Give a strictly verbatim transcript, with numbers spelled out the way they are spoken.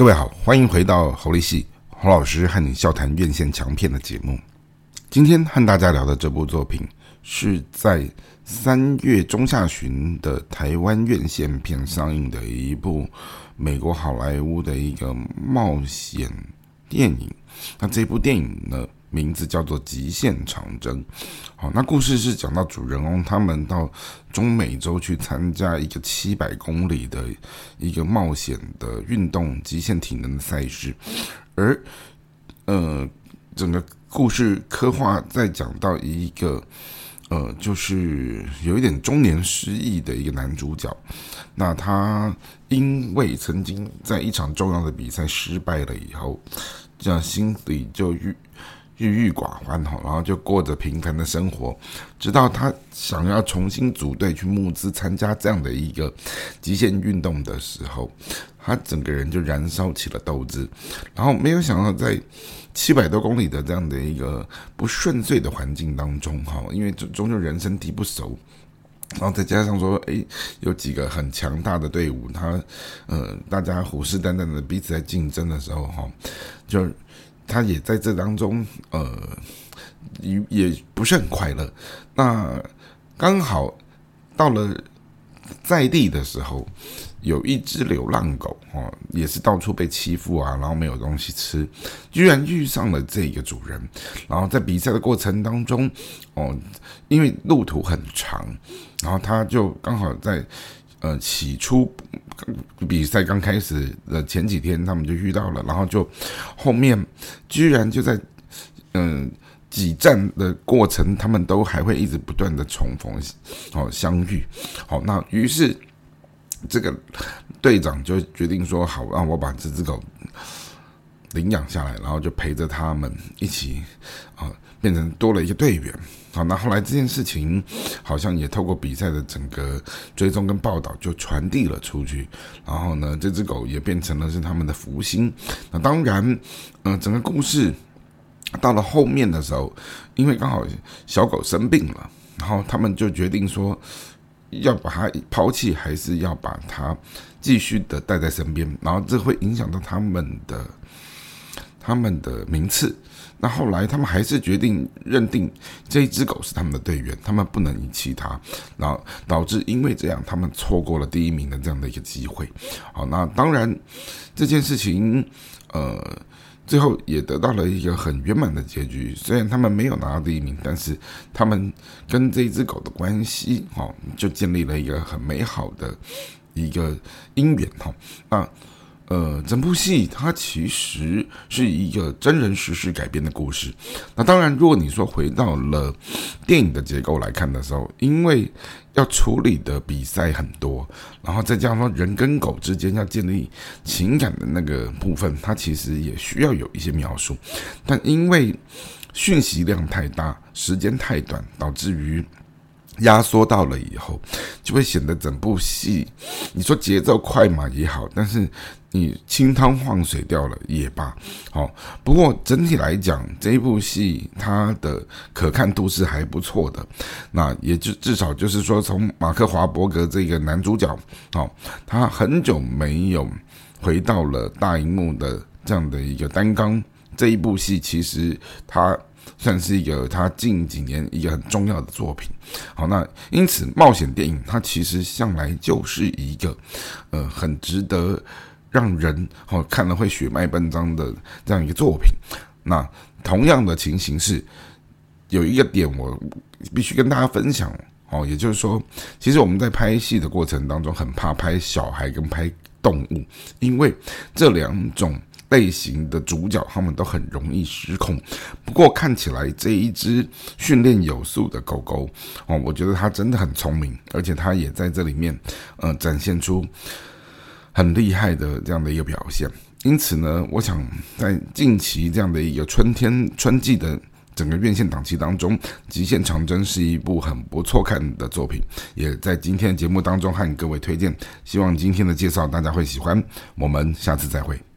各位好，欢迎回到侯力系侯老师和你笑谈院线强片的节目。今天和大家聊的这部作品是在三月中下旬的台湾院线片上映的一部美国好莱坞的一个冒险电影。那这部电影呢，名字叫做《极限长征》。好，那故事是讲到主人翁他们到中美洲去参加一个七百公里的一个冒险的运动极限体能的赛事，而呃整个故事刻画在讲到一个呃就是有一点中年失忆的一个男主角，那他因为曾经在一场重要的比赛失败了以后，这样心里就郁郁郁寡欢，然后就过着平凡的生活，直到他想要重新组队去募资参加这样的一个极限运动的时候，他整个人就燃烧起了斗志。然后没有想到在七百多公里的这样的一个不顺遂的环境当中，因为终究人生地不熟，然后再加上说，哎，有几个很强大的队伍，他呃，大家虎视眈眈的彼此在竞争的时候，哈，就他也在这当中，呃，也也不是很快乐。那刚好到了在地的时候，有一只流浪狗，哦，也是到处被欺负啊，然后没有东西吃，居然遇上了这个主人。然后在比赛的过程当中，哦，因为路途很长，然后他就刚好在呃起初比赛刚开始的前几天，他们就遇到了，然后就后面居然就在嗯。呃几站的过程，他们都还会一直不断的重逢，哦，相遇，好，那于是这个队长就决定说，好，让我把这只狗领养下来，然后就陪着他们一起，啊，变成多了一个队员。好，那后来这件事情好像也透过比赛的整个追踪跟报道就传递了出去，然后呢，这只狗也变成了是他们的福星。那当然，呃，整个故事到了后面的时候，因为刚好小狗生病了，然后他们就决定说，要把它抛弃，还是要把它继续的带在身边，然后这会影响到他们的他们的名次。那后来他们还是决定认定这一只狗是他们的队员，他们不能遗弃它，然后导致因为这样他们错过了第一名的这样的一个机会。好，那当然这件事情呃最后也得到了一个很圆满的结局，虽然他们没有拿到第一名，但是他们跟这一只狗的关系，哦，就建立了一个很美好的一个姻缘，哦，那呃，整部戏它其实是一个真人实事改编的故事。那当然，如果你说回到了电影的结构来看的时候，因为要处理的比赛很多，然后再加上人跟狗之间要建立情感的那个部分，它其实也需要有一些描述。但因为讯息量太大，时间太短，导致于压缩到了以后，就会显得整部戏，你说节奏快嘛也好，但是你清汤放水掉了也罢，好，不过整体来讲，这一部戏它的可看度是还不错的。那也就至少就是说，从马克华伯格这个男主角，好，他很久没有回到了大荧幕的这样的一个担纲，这一部戏其实他算是一个他近几年一个很重要的作品。好，那因此冒险电影它其实向来就是一个呃很值得让人，哦，看了会血脉奔张的这样一个作品。那同样的情形是有一个点我必须跟大家分享，哦，也就是说，其实我们在拍戏的过程当中很怕拍小孩跟拍动物，因为这两种类型的主角他们都很容易失控。不过看起来这一只训练有素的狗狗，哦，我觉得它真的很聪明，而且它也在这里面呃展现出很厉害的这样的一个表现。因此呢，我想在近期这样的一个春天春季的整个院线档期当中，《极限长征》是一部很不错看的作品，也在今天的节目当中和各位推荐。希望今天的介绍大家会喜欢，我们下次再会。